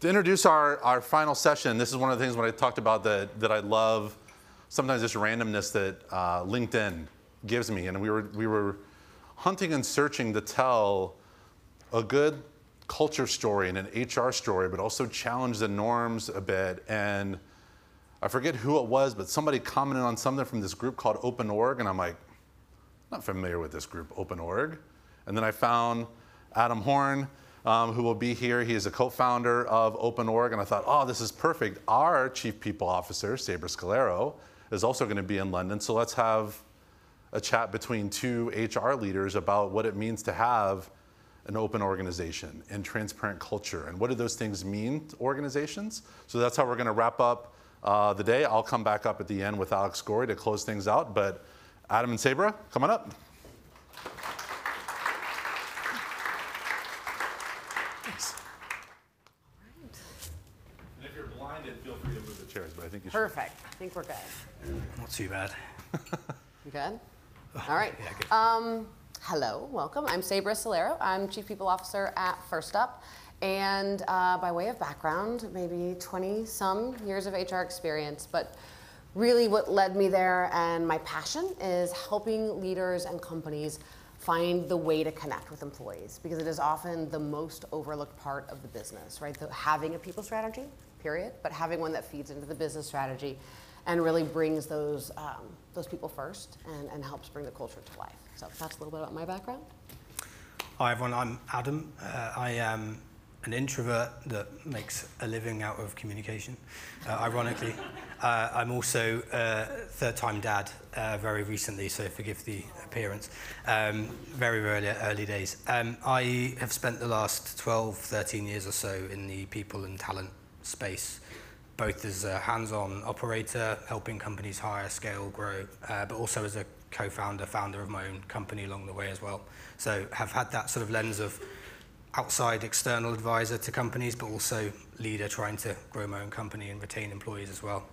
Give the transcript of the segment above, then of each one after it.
To introduce our final session, this is one of the things when I talked about that I love, sometimes this randomness that LinkedIn gives me. And we were hunting and searching to tell a good culture story and an HR story, but also challenge the norms a bit. And I forget who it was, but somebody commented on something from this group called OpenOrg, and I'm like, I'm not familiar with this group, OpenOrg. And then I found Adam Horn, who will be here. He is a co-founder of OpenOrg, and I thought, oh, this is perfect. Our Chief People Officer, Sabra Scalero, is also going to be in London, so let's have a chat between two HR leaders about what it means to have an open organization and transparent culture, and what do those things mean to organizations. So that's how we're going to wrap up the day. I'll come back up at the end with Alex Gorey to close things out, but Adam and Sabra, come on up. Thanks. And if you're blinded, feel free to move the chairs, but I think you should. Perfect. I think we're good. Not too bad. You good? All right. Yeah, good. Hello, welcome. I'm Sabra Scalero. I'm Chief People Officer at First Up. And by way of background, maybe 20-some years of HR experience, but really what led me there and my passion is helping leaders and companies find the way to connect with employees, because it is often the most overlooked part of the business, right? Having a people strategy, period, but having one that feeds into the business strategy and really brings those people first and helps bring the culture to life. So that's a little bit about my background. Hi everyone, I'm Adam. I am an introvert that makes a living out of communication, ironically. I'm also a third-time dad very recently, so forgive the appearance. Very early days. I have spent the last 12, 13 years or so in the people and talent space, both as a hands-on operator, helping companies hire, scale, grow, but also as a co-founder, founder of my own company along the way as well. So have had that sort of lens of outside external advisor to companies, but also leader trying to grow my own company and retain employees as well.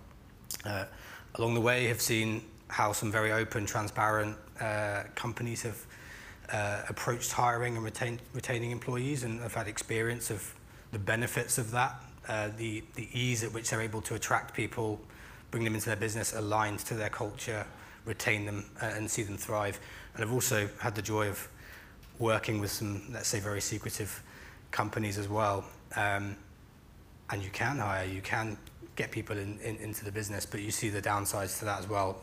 Along the way, have seen how some very open, transparent companies have approached hiring and retaining employees, and have had experience of the benefits of that, the ease at which they're able to attract people, bring them into their business, aligned to their culture, retain them and see them thrive. And I've also had the joy of working with some, let's say, very secretive companies as well. And you can hire, you can get people into the business, but you see the downsides to that as well.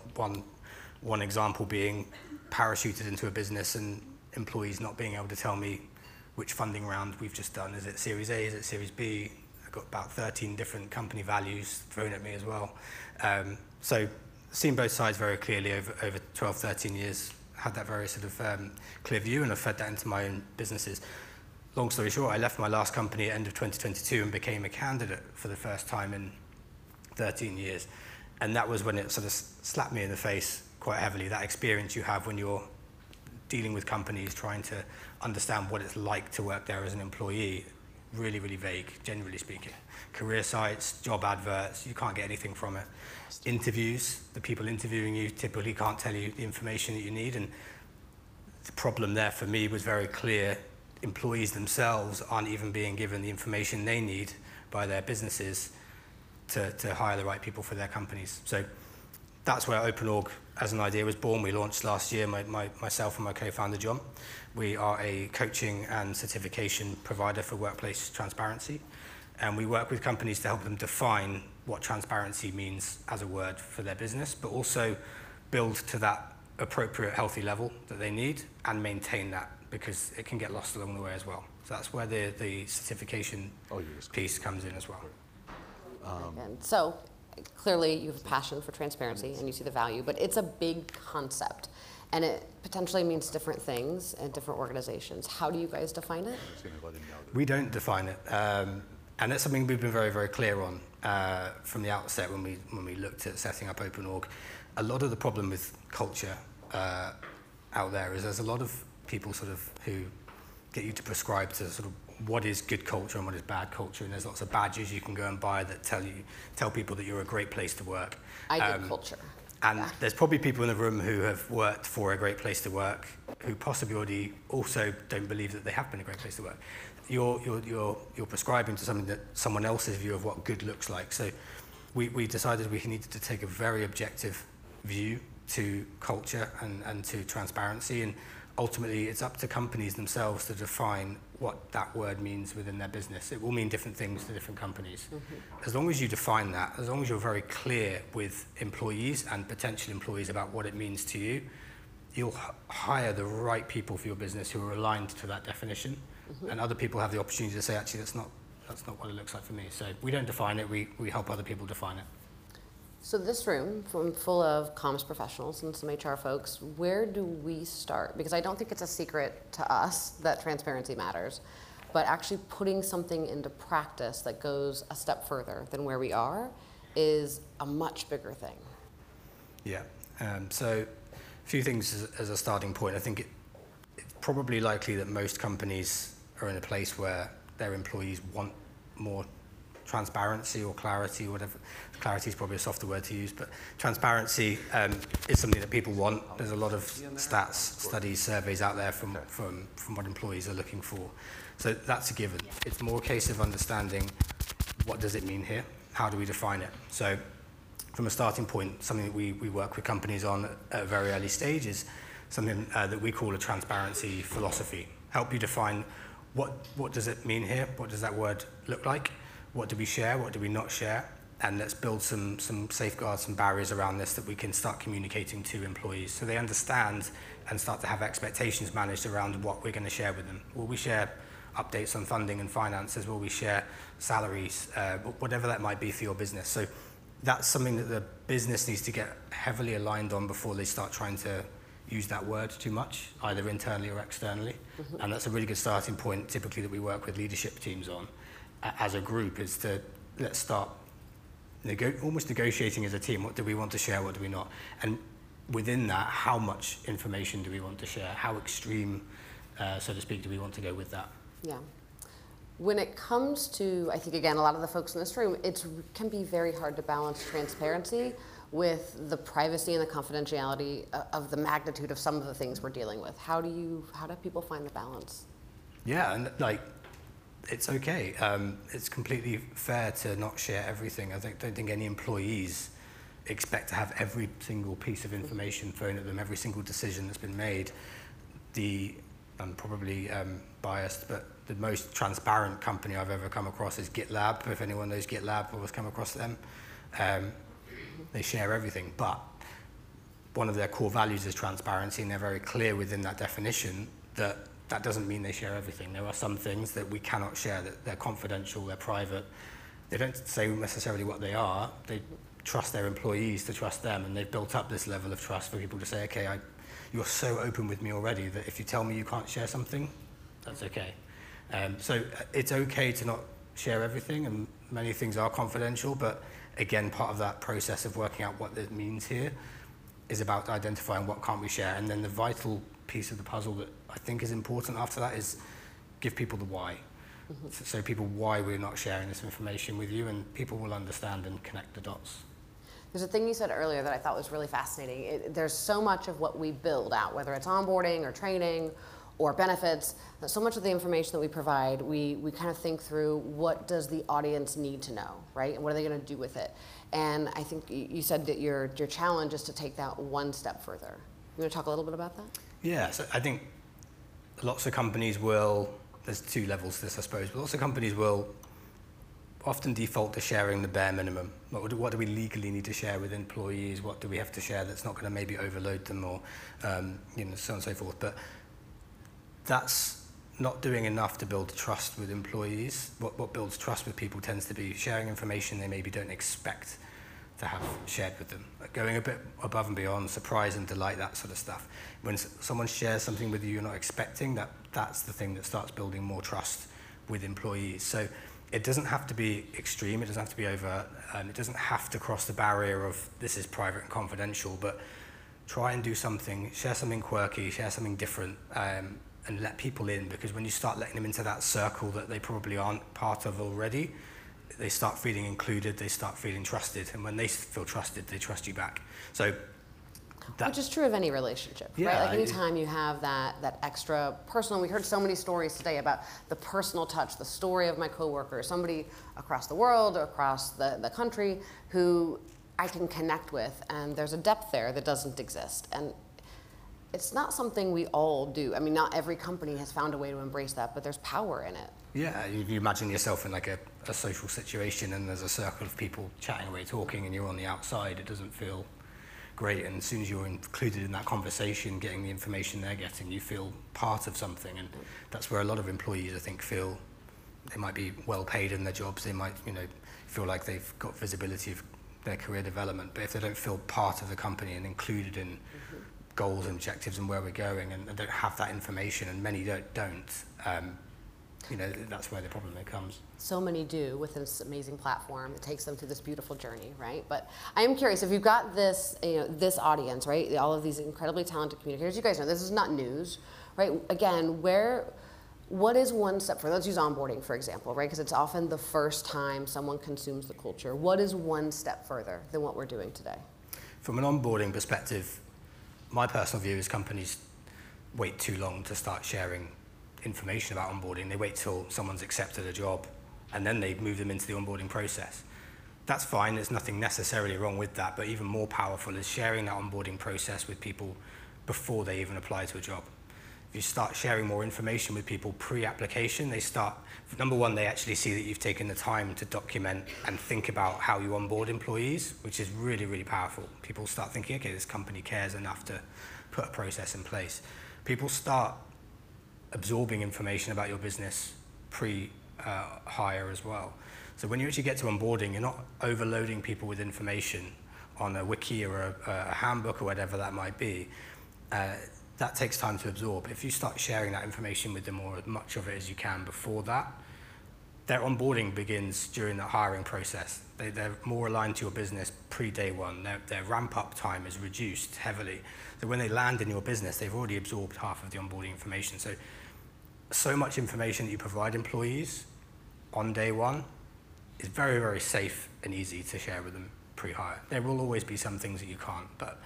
One example being parachuted into a business and employees not being able to tell me which funding round we've just done. Is it Series A, is it Series B? I've got about 13 different company values thrown at me as well. So seen both sides very clearly over 12, 13 years. Had that very sort of clear view, and I've fed that into my own businesses. Long story short, I left my last company at the end of 2022 and became a candidate for the first time in 13 years. And that was when it sort of slapped me in the face quite heavily, that experience you have when you're dealing with companies, trying to understand what it's like to work there as an employee. Really, really vague, generally speaking. Career sites, job adverts, you can't get anything from it. Interviews, the people interviewing you typically can't tell you the information that you need, and the problem there for me was very clear. Employees themselves aren't even being given the information they need by their businesses to hire the right people for their companies. So that's where OpenOrg as an idea was born. We launched last year, myself and my co-founder John. We are a coaching and certification provider for workplace transparency, and we work with companies to help them define what transparency means as a word for their business, but also build to that appropriate healthy level that they need and maintain that, because it can get lost along the way as well. So that's where the certification piece comes in as well. So clearly you have a passion for transparency and you see the value, but it's a big concept and it potentially means different things in different organizations. How do you guys define it? We don't define it. And that's something we've been very, very clear on from the outset when we looked at setting up OpenOrg. A lot of the problem with culture out there is there's a lot of people sort of who get you to prescribe to sort of what is good culture and what is bad culture, and there's lots of badges you can go and buy that tell people that you're a great place to work. I get culture. And there's probably people in the room who have worked for a great place to work who possibly already also don't believe that they have been a great place to work. You're prescribing to something that someone else's view of what good looks like. So we decided we needed to take a very objective view to culture and to transparency, and ultimately it's up to companies themselves to define what that word means within their business. It will mean different things to different companies. As long as you define that, as long as you're very clear with employees and potential employees about what it means to you, you'll hire the right people for your business who are aligned to that definition, and other people have the opportunity to say, actually, that's not what it looks like for me. So we don't define it, we help other people define it. So this room, full of comms professionals and some HR folks, where do we start? Because I don't think it's a secret to us that transparency matters, but actually putting something into practice that goes a step further than where we are is a much bigger thing. Yeah, so a few things as a starting point. I think it's probably likely that most companies are in a place where their employees want more transparency or clarity or whatever. Clarity is probably a softer word to use, but transparency is something that people want. There's a lot of stats, studies, surveys out there from what employees are looking for. So that's a given. It's more a case of understanding what does it mean here? How do we define it? So from a starting point, something that we work with companies on at a very early stage is something that we call a transparency philosophy. Help you define what does it mean here? What does that word look like? What do we share? What do we not share? And let's build some safeguards, some barriers around this that we can start communicating to employees so they understand and start to have expectations managed around what we're going to share with them. Will we share updates on funding and finances? Will we share salaries? Whatever that might be for your business. So that's something that the business needs to get heavily aligned on before they start trying to use that word too much, either internally or externally. And that's a really good starting point, typically, that we work with leadership teams on as a group, is to let's start almost negotiating as a team. What do we want to share? What do we not? And within that, how much information do we want to share? How extreme, so to speak, do we want to go with that? Yeah. When it comes to, I think, again, a lot of the folks in this room, it can be very hard to balance transparency with the privacy and the confidentiality of the magnitude of some of the things we're dealing with. How do people find the balance? Yeah, and it's okay. It's completely fair to not share everything. I don't think any employees expect to have every single piece of information thrown at them, every single decision that's been made. I'm probably biased, but the most transparent company I've ever come across is GitLab. If anyone knows GitLab or has come across them, they share everything. But one of their core values is transparency, and they're very clear within that definition that doesn't mean they share everything. There are some things that we cannot share, that they're confidential, they're private. They don't say necessarily what they are. They trust their employees to trust them, and they've built up this level of trust for people to say, okay, you're so open with me already that if you tell me you can't share something, that's okay. So it's okay to not share everything, and many things are confidential, but again, part of that process of working out what it means here is about identifying what can't we share. And then the vital piece of the puzzle that I think is important after that is give people the why. So people why we're not sharing this information with you, and people will understand and connect the dots. There's a thing you said earlier that I thought was really fascinating. There's so much of what we build out, whether it's onboarding or training or benefits, so much of the information that we provide, we kind of think through what does the audience need to know, right? And what are they going to do with it? And I think you said that your challenge is to take that one step further. You want to talk a little bit about that? Yeah, so I think lots of companies will, there's two levels to this, I suppose, but lots of companies will often default to sharing the bare minimum. What do we legally need to share with employees? What do we have to share that's not going to maybe overload them, or so on and so forth. But that's not doing enough to build trust with employees. What builds trust with people tends to be sharing information they maybe don't expect to have shared with them. Going a bit above and beyond, surprise and delight, that sort of stuff. When someone shares something with you you're not expecting, that's the thing that starts building more trust with employees. So it doesn't have to be extreme, it doesn't have to be overt, it doesn't have to cross the barrier of this is private and confidential, but try and do something, share something quirky, share something different, and let people in, because when you start letting them into that circle that they probably aren't part of already, they start feeling included, they start feeling trusted, and when they feel trusted, they trust you back. So Which is true of any relationship, right? Yeah, Like anytime you have that extra personal, we heard so many stories today about the personal touch, the story of my coworker, somebody across the world or across the country who I can connect with, and there's a depth there that doesn't exist. And it's not something we all do. I mean, not every company has found a way to embrace that, but there's power in it. Yeah, you imagine yourself in like a social situation and there's a circle of people chatting away, talking, and you're on the outside. It doesn't feel great, and as soon as you're included in that conversation, getting the information they're getting, you feel part of something, and that's where a lot of employees, I think, feel they might be well paid in their jobs, they might, feel like they've got visibility of their career development, but if they don't feel part of the company and included in goals and objectives and where we're going, and don't have that information, and many don't, that's where the problem comes. So many do with this amazing platform that takes them through this beautiful journey, right? But I am curious, if you've got this, this audience, right? All of these incredibly talented communicators, you guys know this is not news, right? Again, what is one step further? Let's use onboarding, for example, right? Because it's often the first time someone consumes the culture. What is one step further than what we're doing today? From an onboarding perspective, my personal view is companies wait too long to start sharing information about onboarding. They wait till someone's accepted a job and then they move them into the onboarding process. That's fine, there's nothing necessarily wrong with that, but even more powerful is sharing that onboarding process with people before they even apply to a job. If you start sharing more information with people pre-application, number one, they actually see that you've taken the time to document and think about how you onboard employees, which is really, really powerful. People start thinking, okay, this company cares enough to put a process in place. People start absorbing information about your business pre-hire as well. So when you actually get to onboarding, you're not overloading people with information on a wiki or a handbook or whatever that might be. That takes time to absorb. If you start sharing that information with them, or as much of it as you can before that, their onboarding begins during the hiring process. They're more aligned to your business pre-day one. Their ramp-up time is reduced heavily. So when they land in your business, they've already absorbed half of the onboarding information. So much information that you provide employees on day one is very, very safe and easy to share with them pre-hire. There will always be some things that you can't, but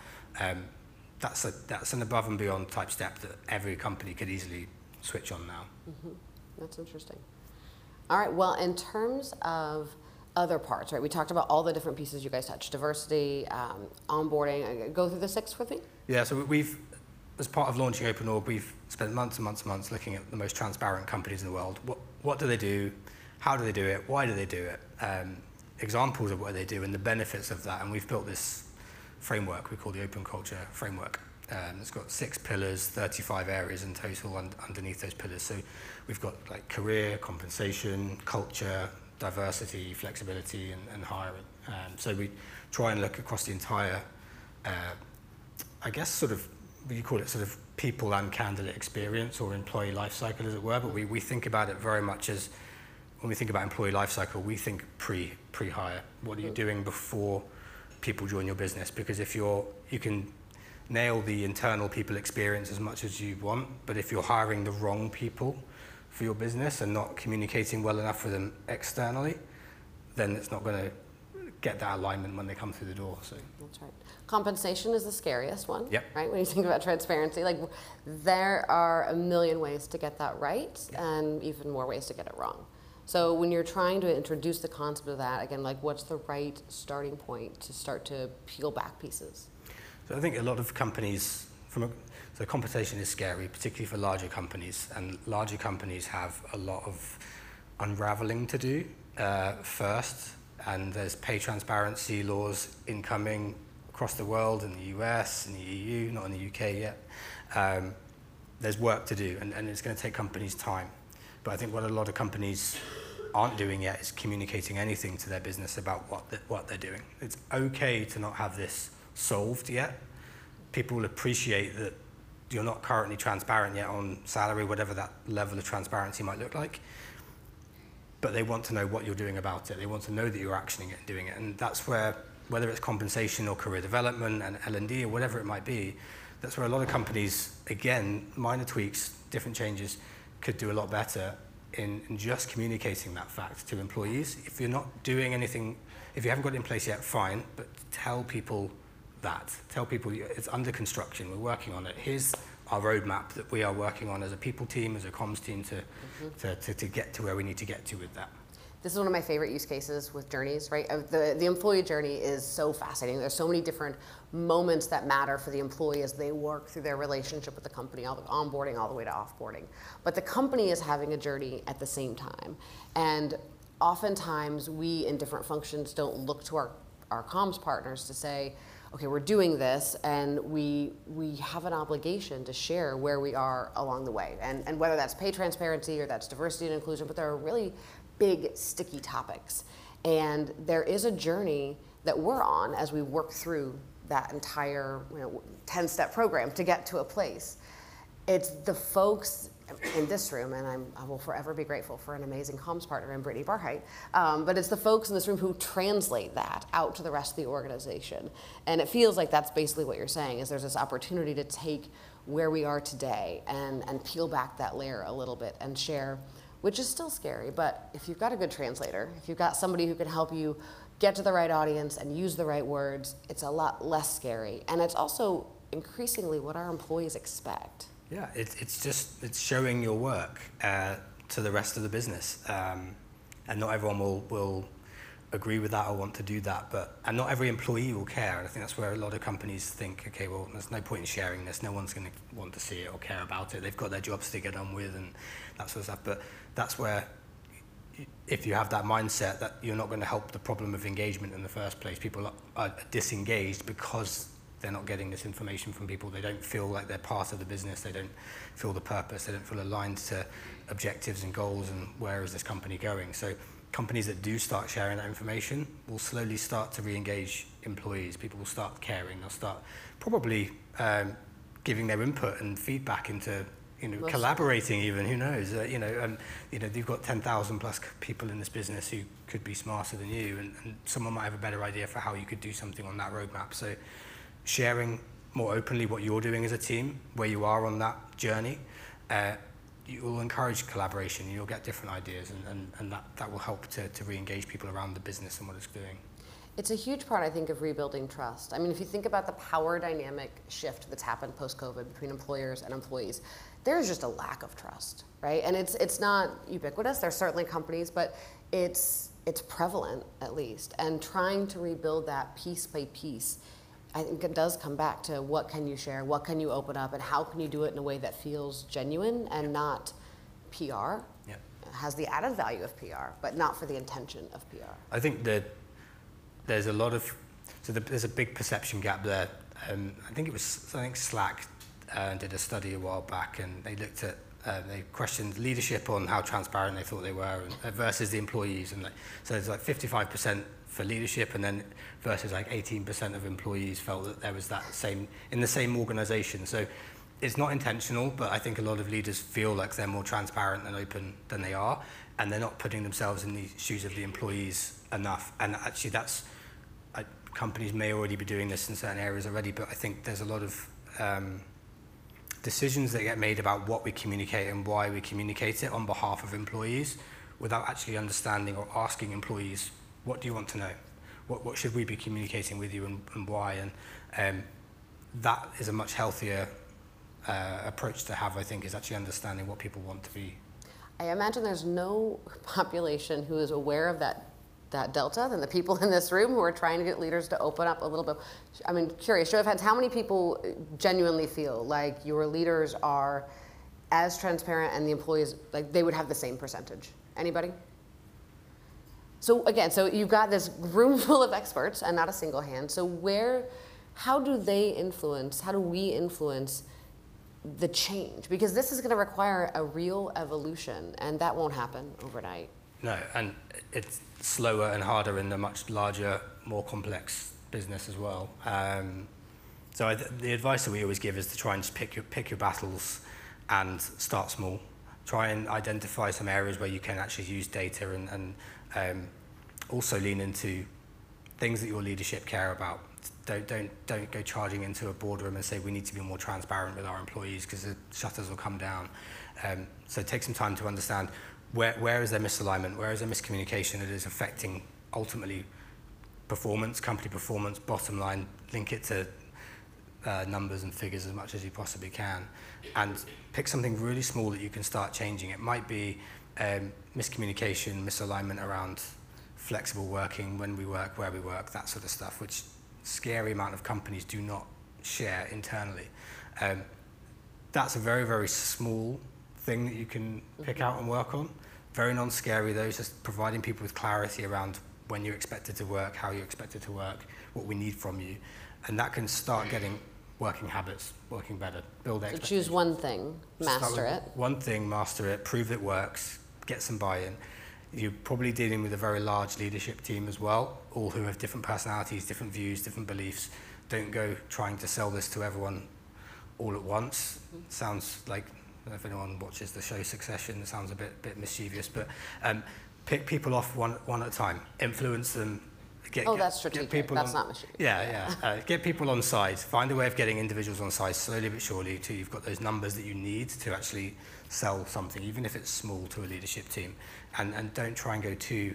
that's an above and beyond type step that every company could easily switch on now. Mm-hmm. That's interesting. All right, well, in terms of other parts, right, we talked about all the different pieces you guys touched, diversity, onboarding. Go through the 6 with me. Yeah, so we've, as part of launching OpenOrg, we've spent months and months and months looking at the most transparent companies in the world. What do they do? How do they do it? Why do they do it? Examples of what they do and the benefits of that. And we've built this framework we call the Open Culture Framework. It's got 6 pillars, 35 areas in total underneath those pillars. So we've got like career, compensation, culture, diversity, flexibility, and hiring. So we try and look across the entire, I guess sort of, you call it sort of people and candidate experience or employee life cycle, as it were, but we think about it very much as, when we think about employee life cycle, we think pre-hire. What are you doing before people join your business? Because if you can nail the internal people experience as much as you want, but if you're hiring the wrong people for your business and not communicating well enough with them externally, then it's not going to get that alignment when they come through the door. So that's right. Compensation is the scariest one, yep. Right? When you think about transparency, like there are a million ways to get that right, yep. And even more ways to get it wrong. So when you're trying to introduce the concept of that, again, like what's the right starting point to start to peel back pieces? So I think a lot of companies, so compensation is scary, particularly for larger companies, and larger companies have a lot of unraveling to do first, and there's pay transparency laws incoming across the world, in the US, in the EU, not in the UK yet. There's work to do, and it's going to take companies time. But I think what a lot of companies aren't doing yet is communicating anything to their business about what they're doing. It's okay to not have this solved yet. People will appreciate that you're not currently transparent yet on salary, whatever that level of transparency might look like. But they want to know what you're doing about it. They want to know that you're actioning it and doing it. And that's where, whether it's compensation or career development and L&D or whatever it might be, that's where a lot of companies, again, minor tweaks, different changes, could do a lot better in just communicating that fact to employees. If you're not doing anything, if you haven't got it in place yet, fine, but tell people that. Tell people it's under construction, we're working on it. Here's our roadmap that we are working on as a people team, as a comms team to get to where we need to get to with that. This is one of my favorite use cases with journeys, right? The employee journey is so fascinating. There's so many different moments that matter for the employee as they work through their relationship with the company, all the onboarding all the way to offboarding. But the company is having a journey at the same time. And oftentimes we in different functions don't look to our comms partners to say, okay, we're doing this, and we have an obligation to share where we are along the way. And whether that's pay transparency or that's diversity and inclusion, but there are really big, sticky topics. And there is a journey that we're on as we work through that entire 10-step program to get to a place. It's the folks in this room, and I will forever be grateful for an amazing comms partner in Brittany Barheit, but it's the folks in this room who translate that out to the rest of the organization. And it feels like that's basically what you're saying, is there's this opportunity to take where we are today and peel back that layer a little bit and share, which is still scary, but if you've got a good translator, if you've got somebody who can help you get to the right audience and use the right words, it's a lot less scary. And it's also increasingly what our employees expect. Yeah, it's showing your work to the rest of the business, and not everyone will agree with that or want to do that, and not every employee will care. And I think that's where a lot of companies think, okay, well, there's no point in sharing this. No one's going to want to see it or care about it. They've got their jobs to get on with and that sort of stuff. But that's where, if you have that mindset, that you're not going to help the problem of engagement in the first place. People are disengaged because they're not getting this information from people. They don't feel like they're part of the business. They don't feel the purpose. They don't feel aligned to objectives and goals and where is this company going. So companies that do start sharing that information will slowly start to re-engage employees. People will start caring. They'll start probably giving their input and feedback into collaborating even. Who knows? You've got 10,000 plus people in this business who could be smarter than you, and someone might have a better idea for how you could do something on that roadmap. So sharing more openly what you're doing as a team, where you are on that journey, you will encourage collaboration. You'll get different ideas, and that will help to re-engage people around the business and what it's doing. It's a huge part, I think, of rebuilding trust. I mean, if you think about the power dynamic shift that's happened post-COVID between employers and employees, there's just a lack of trust, right? And it's not ubiquitous. There's certainly companies, but it's prevalent, at least. And trying to rebuild that piece by piece, I think it does come back to what can you share, what can you open up, and how can you do it in a way that feels genuine and not PR. Yeah. It has the added value of PR, but not for the intention of PR. I think that there's a lot of, there's a big perception gap there. I think Slack did a study a while back, and they looked at, they questioned leadership on how transparent they thought they were versus the employees. And so it's like 55% for leadership, and then versus like 18% of employees felt that there was that same, in the same organization. So it's not intentional, but I think a lot of leaders feel like they're more transparent and open than they are, and they're not putting themselves in the shoes of the employees enough. And actually that's, companies may already be doing this in certain areas already, but I think there's a lot of decisions that get made about what we communicate and why we communicate it on behalf of employees without actually understanding or asking employees, what do you want to know? What should we be communicating with you and why? And that is a much healthier approach to have, I think, is actually understanding what people want to be. I imagine there's no population who is aware of that delta than the people in this room who are trying to get leaders to open up a little bit. I mean, curious, show of hands, how many people genuinely feel like your leaders are as transparent and the employees, like they would have the same percentage? Anybody? So again, so you've got this room full of experts and not a single hand. So how do we influence the change? Because this is going to require a real evolution, and that won't happen overnight. No, and it's slower and harder in a much larger, more complex business as well. So the advice that we always give is to try and just pick your battles and start small. Try and identify some areas where you can actually use data and also lean into things that your leadership care about. Don't go charging into a boardroom and say we need to be more transparent with our employees because the shutters will come down. So take some time to understand where is there misalignment, where is there miscommunication that is affecting ultimately performance, company performance, bottom line, link it to numbers and figures as much as you possibly can, and pick something really small that you can start changing. It might be miscommunication, misalignment around flexible working, when we work, where we work, that sort of stuff, which scary amount of companies do not share internally. That's a very, very small thing that you can pick out and work on. Very non-scary though, just providing people with clarity around when you're expected to work, how you're expected to work, what we need from you. And that can start getting working habits, working better, build expectations. So choose one thing, master it. One thing, master it, prove it works, get some buy-in. You're probably dealing with a very large leadership team as well, all who have different personalities, different views, different beliefs. Don't go trying to sell this to everyone all at once. Sounds like, I don't know if anyone watches the show Succession, it sounds a bit mischievous, but pick people off one at a time, influence them. That's strategic, that's not mischievous. Get people on side, find a way of getting individuals on side slowly but surely till you've got those numbers that you need to actually sell something, even if it's small, to a leadership team. And don't try and go too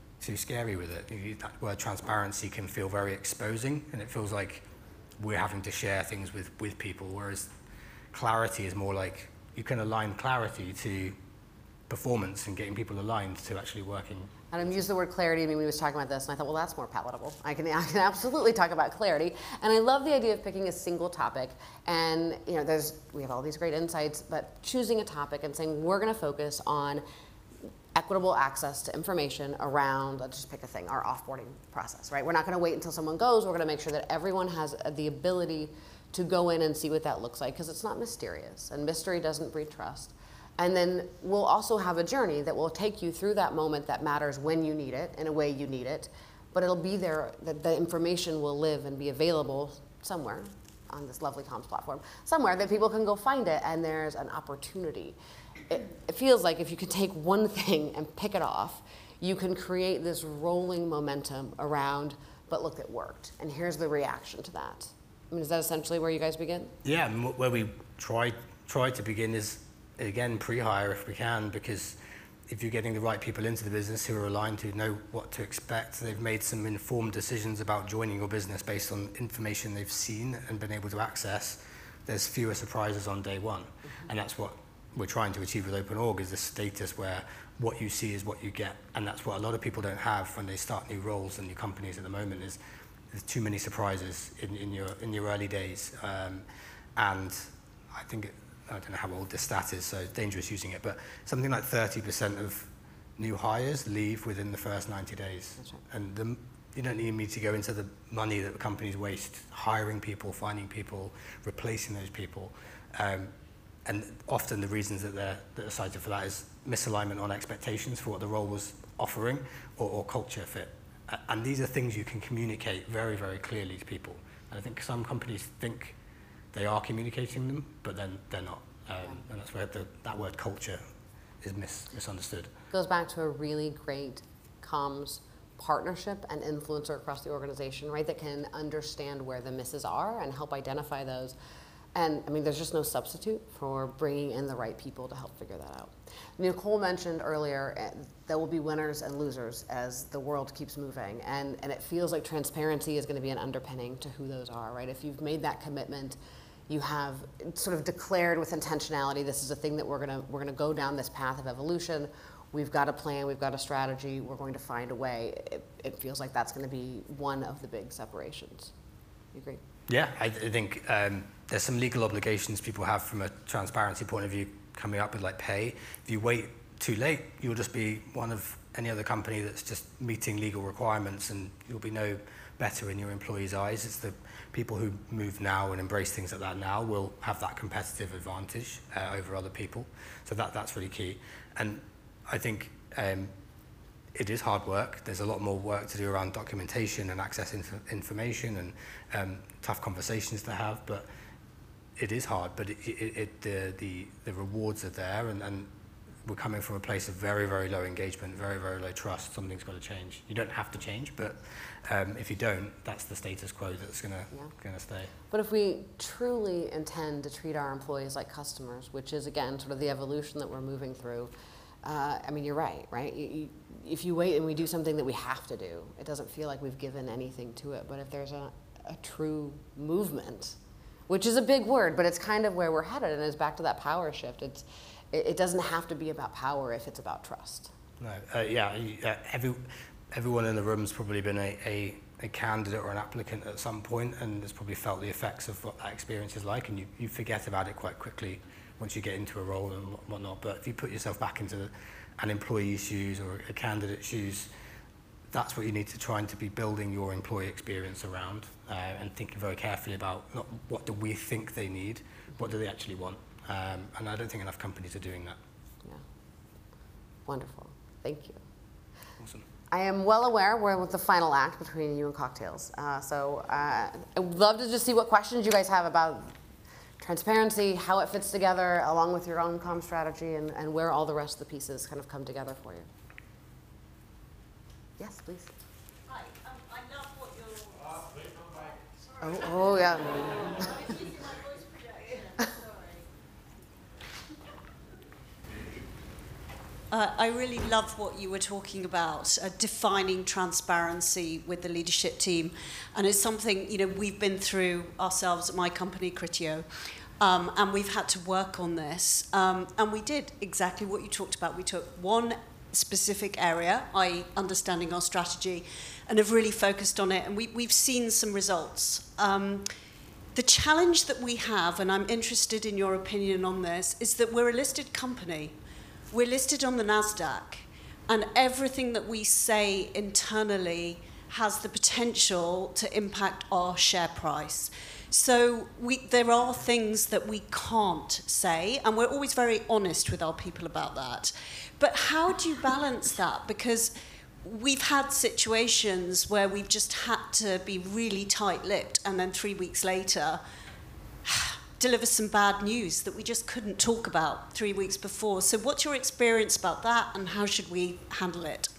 scary with it. That word transparency can feel very exposing, and it feels like we're having to share things with people, whereas clarity is more like you can align clarity to performance and getting people aligned to actually working. Adam used the word clarity to me when he was talking about this, and I thought, well, that's more palatable. I can absolutely talk about clarity. And I love the idea of picking a single topic. And we have all these great insights, but choosing a topic and saying, we're going to focus on equitable access to information around, let's just pick a thing, our offboarding process, right? We're not going to wait until someone goes. We're going to make sure that everyone has the ability to go in and see what that looks like, because it's not mysterious, and mystery doesn't breed trust. And then we'll also have a journey that will take you through that moment that matters when you need it, in a way you need it, but it'll be there, the information will live and be available somewhere on this lovely comms platform, somewhere that people can go find it, and there's an opportunity. It feels like if you could take one thing and pick it off, you can create this rolling momentum around, but look, it worked, and here's the reaction to that. I mean, is that essentially where you guys begin? Yeah, where we try to begin is, again, pre-hire if we can, because if you're getting the right people into the business who are aligned, who know what to expect, they've made some informed decisions about joining your business based on information they've seen and been able to access, there's fewer surprises on day one. Mm-hmm. And that's what we're trying to achieve with OpenOrg, is this status where what you see is what you get. And that's what a lot of people don't have when they start new roles and new companies at the moment, is there's too many surprises in your early days. And I think I don't know how old this stat is, so it's dangerous using it, but something like 30% of new hires leave within the first 90 days. That's right. And you don't need me to go into the money that companies waste hiring people, finding people, replacing those people. And often the reasons that are cited for that is misalignment on expectations for what the role was offering, or culture fit. And these are things you can communicate very, very clearly to people. And I think some companies think they are communicating them, but then they're not. And that's where that word culture is misunderstood. Goes back to a really great comms partnership and influencer across the organization, right, that can understand where the misses are and help identify those. And I mean, there's just no substitute for bringing in the right people to help figure that out. Nicole mentioned earlier there will be winners and losers as the world keeps moving, and it feels like transparency is going to be an underpinning to who those are, right? If you've made that commitment, you have sort of declared with intentionality, this is a thing that we're gonna go down this path of evolution. We've got a plan, we've got a strategy, we're going to find a way. It feels like that's going to be one of the big separations. You agree? Yeah, I think there's some legal obligations people have from a transparency point of view coming up with, like pay. If you wait too late, you'll just be one of any other company that's just meeting legal requirements, and you'll be no better in your employees' eyes. It's the people who move now and embrace things like that now will have that competitive advantage over other people. So that's really key. And I think it is hard work. There's a lot more work to do around documentation and access information and tough conversations to have, but it is hard, but the rewards are there, and we're coming from a place of very, very low engagement, very, very low trust. Something's got to change. You don't have to change, but if you don't, that's the status quo that's gonna stay. But if we truly intend to treat our employees like customers, which is again sort of the evolution that we're moving through, I mean, you're right? If you wait and we do something that we have to do, it doesn't feel like we've given anything to it. But if there's a true movement, which is a big word, but it's kind of where we're headed, and it's back to that power shift. It doesn't have to be about power if it's about trust. No, everyone in the room's probably been a candidate or an applicant at some point, and has probably felt the effects of what that experience is like, and you forget about it quite quickly once you get into a role and whatnot. But if you put yourself back into an employee's shoes or a candidate's shoes, that's what you need to try and to be building your employee experience around, and thinking very carefully about not what do we think they need, what do they actually want. And I don't think enough companies are doing that. Yeah. Wonderful. Thank you. Awesome. I am well aware we're with the final act between you and cocktails. So I would love to just see what questions you guys have about transparency, how it fits together along with your own comm strategy, and where all the rest of the pieces kind of come together for you. Yes, please. Hi, I love what you're... Oh yeah. I was using my voice projection, sorry. I really love what you were talking about, defining transparency with the leadership team. And it's something, we've been through ourselves at my company, Criteo, and we've had to work on this. And we did exactly what you talked about. We took one specific area, i.e. understanding our strategy, and have really focused on it. And we've seen some results. The challenge that we have, and I'm interested in your opinion on this, is that we're a listed company. We're listed on the NASDAQ, and everything that we say internally has the potential to impact our share price. So there are things that we can't say, and we're always very honest with our people about that. But how do you balance that? Because we've had situations where we've just had to be really tight-lipped, and then 3 weeks later, deliver some bad news that we just couldn't talk about 3 weeks before. So what's your experience about that, and how should we handle it?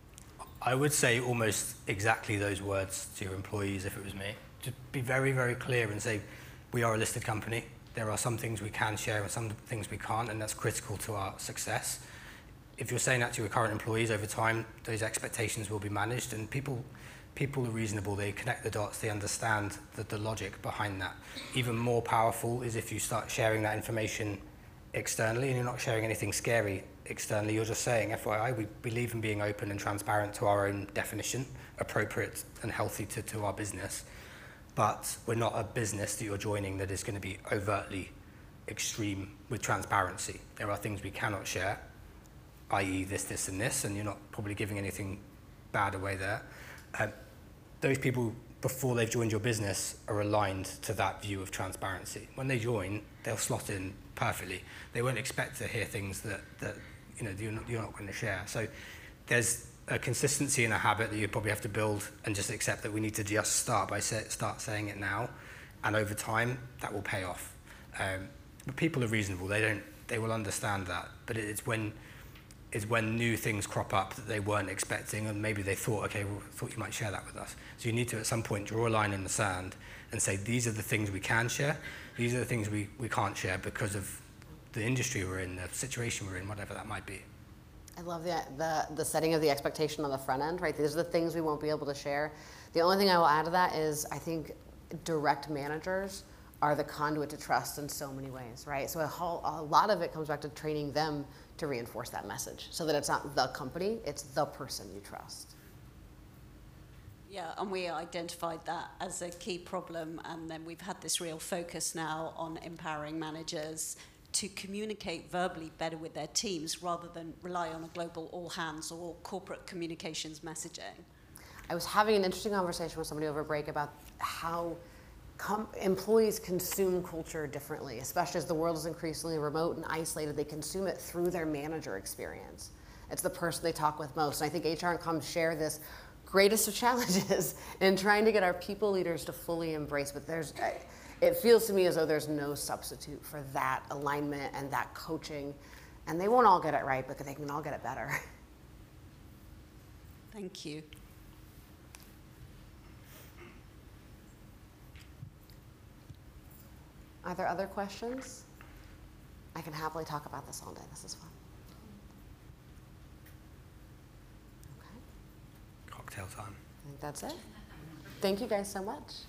I would say almost exactly those words to your employees if it was me. To be very, very clear and say, we are a listed company. There are some things we can share and some things we can't, and that's critical to our success. If you're saying that to your current employees over time, those expectations will be managed, and people are reasonable, they connect the dots, they understand the logic behind that. Even more powerful is if you start sharing that information externally, and you're not sharing anything scary externally, you're just saying, FYI, we believe in being open and transparent to our own definition, appropriate and healthy to our business. But we're not a business that you're joining that is going to be overtly extreme with transparency. There are things we cannot share, i.e. this, and this, and you're not probably giving anything bad away there. Those people, before they've joined your business, are aligned to that view of transparency. When they join, they'll slot in perfectly. They won't expect to hear things that you're not going to share. So there's a consistency and a habit that you probably have to build, and just accept that we need to just start saying it now, and over time that will pay off. But people are reasonable; they will understand that. But it's when new things crop up that they weren't expecting, and maybe they thought, okay, well, I thought you might share that with us. So you need to at some point draw a line in the sand and say, these are the things we can share, these are the things we can't share because of the industry we're in, the situation we're in, whatever that might be. I love the setting of the expectation on the front end, right? These are the things we won't be able to share. The only thing I will add to that is I think direct managers are the conduit to trust in so many ways, right? So a lot of it comes back to training them to reinforce that message so that it's not the company, it's the person you trust. Yeah, and we identified that as a key problem, and then we've had this real focus now on empowering managers to communicate verbally better with their teams rather than rely on a global all hands or corporate communications messaging. I was having an interesting conversation with somebody over break about how employees consume culture differently, especially as the world is increasingly remote and isolated. They consume it through their manager experience. It's the person they talk with most. And I think HR and comms share this greatest of challenges in trying to get our people leaders to fully embrace, but it feels to me as though there's no substitute for that alignment and that coaching. And they won't all get it right, but they can all get it better. Thank you. Are there other questions? I can happily talk about this all day. This is fun. cocktail time. I think that's it. Thank you guys so much.